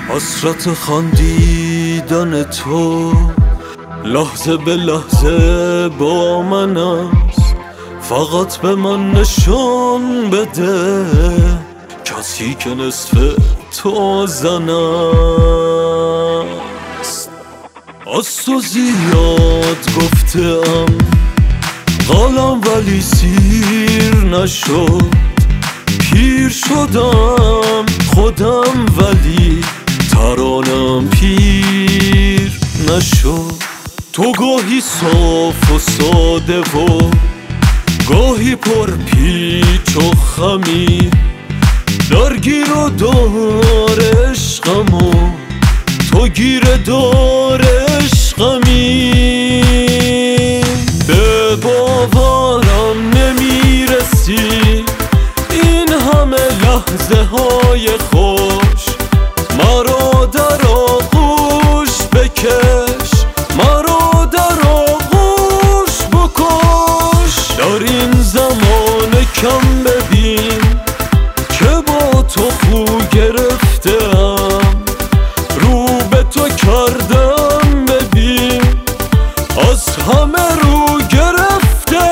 حسرت خندیدن تو لحظه به لحظه با من است. فقط به من نشان بده کسی که نصف تو زن است. از تو زیاد گفتم قالم ولی سیر نشد. پیر شدم خودم ولی ترانم پیر نشد. تو گاهی صاف و ساده و گاهی پر پیچ و خمی، درگیر و دار عشقمو تو گیر دار عشقمی. به باورم نمیرسی این همه لحظه های خوش. مرا در آغوش بکش، مرا در آغوش بکش. در این زمان کم ببین که با تو خو گرفتم، رو به تو کردم ببین از همه رو گرفتم.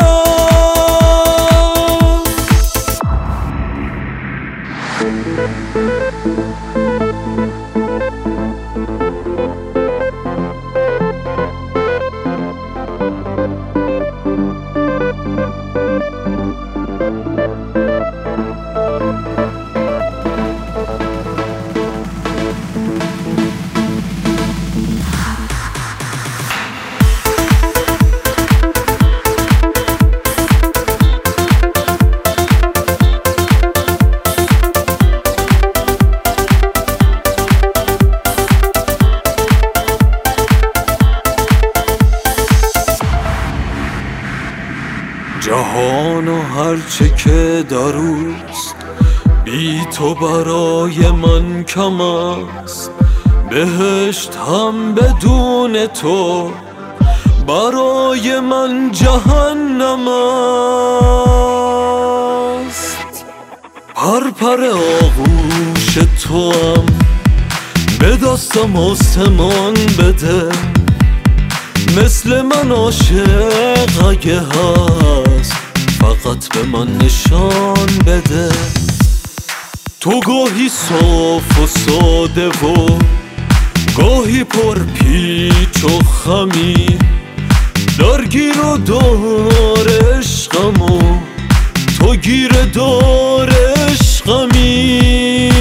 جهان و هرچه که دروست بی تو برای من کم است. بهشت هم بدون تو برای من جهنم است. پر آغوش تو هم به دستم آسمان بده، مثل من عاشق اگه هست فقط به من نشان بده. تو گاهی صاف و ساده و گاهی پر پیچ و خمی، درگیر و دار عشقمو تو گیر دار عشقمی.